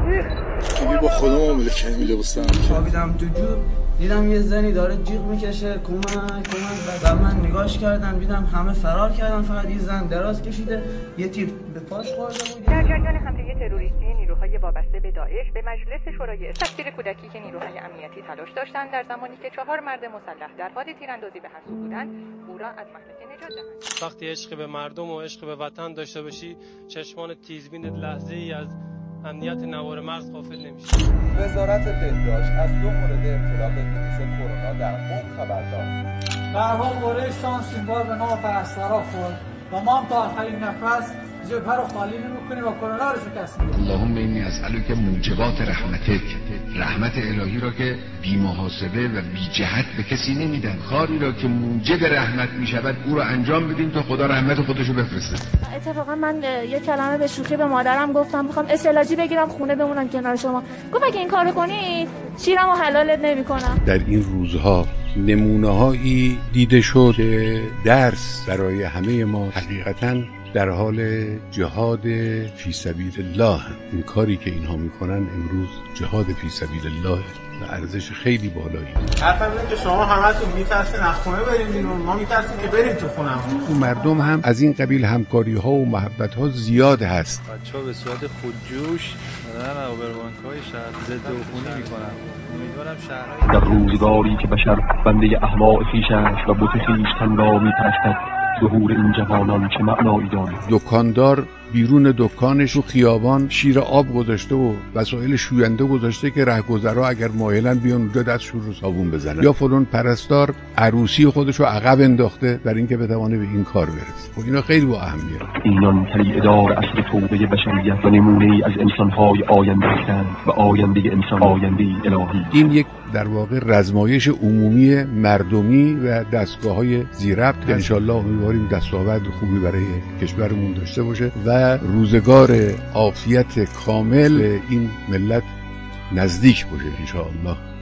دیگه با خودم عامله کنیم لباسم خوابیدم تو جو، دیدم یه زنی داره جیغ میکشه کمک و من نگاش کردم دیدم همه فرار کردن، فقط یه زن دراز کشیده یه تیر به پاش خورده بود. در جریان حمله تروریستی نیروهای وابسته به داعش به مجلس شورای تکفیر کودکی که نیروهای امنیتی تلاش داشتند در زمانی که 4 مرد مسلح در حال تیراندازی به هر سو بودند او را از مهلکه نجات دهند. وقتی عشق به مردم و عشق به وطن داشته باشی چشمان تیزبینت لحظه‌ای از امنیت نوار مغز غافل نمیشه. وزارت بهداشت از 2 مورد ابتلا به ویروس کرونا در قم خبر داد. به هر حال قرعه شانس این بار به نام پرستارا خورد و ما هم تا آخرین نفس جبهه رو خالی نمی‌کنیم و کرونا رو شکست میدیم. اللهم اینی اسألک موجبات رحمتک، رحمت الهی را که بی محاسبه و بی جهت به کسی نمیدن، کاری را که موجب رحمت میشود او را انجام بدیم تا خدا رحمت خودش رو بفرسته. اتفاقا من یه کلمه به شوخی به مادرم گفتم میخوام استعلاجی بگیرم خونه بمونم کنار شما، گفت اگه این کارو کنی شیرمو حلالت نمیکنم. در این روزها نمونه‌هایی دیده شد که درس برای همه ما حقیقتاً در حال جهاد فی سبیل الله. این کاری که اینها میکنن امروز جهاد فی سبیل الله و ارزش خیلی بالایی. حرفم اینه که شما همتون میترسین از خونه بریم بیرون، ما میترسیم که بریم تو خونه. تو مردم هم از این قبیل همکاری ها و محبت ها زیاد هست. بچه‌ها به صورت خودجوش دارن آبروانک‌های شهر ضد عفونی میکنن. امیدوارم شهرهای در روزگاری که بشر بنده اهواء خویش است و بت خویشتن را میپرستد، ظهور این جوانان چه معنایی دارد؟ دکاندار بیرون دکانش رو خیابان شیر آب گذاشته و وسایل شوینده گذاشته که رهگذرا اگر مایلن بیان اونجا دستشون رو صابون بزنن. یا فلان پرستار عروسی خودش رو عقب انداخته برای اینکه بتونه به این کار برسه. خب اینا خیلی با اهمیت. اینان طریق‌دار اصل توبه بشریت و نمونه‌ای از انسان‌های آینده هستند و آینده انسان آینده الهی. این یک در واقع رزمایش عمومی مردمی و دستگاه‌های ذی‌ربط که انشالله امیدواریم دستاورد خوبی برای کشورمون داشته باشه و روزگار عافیت کامل به این ملت نزدیک باشه انشاءالله.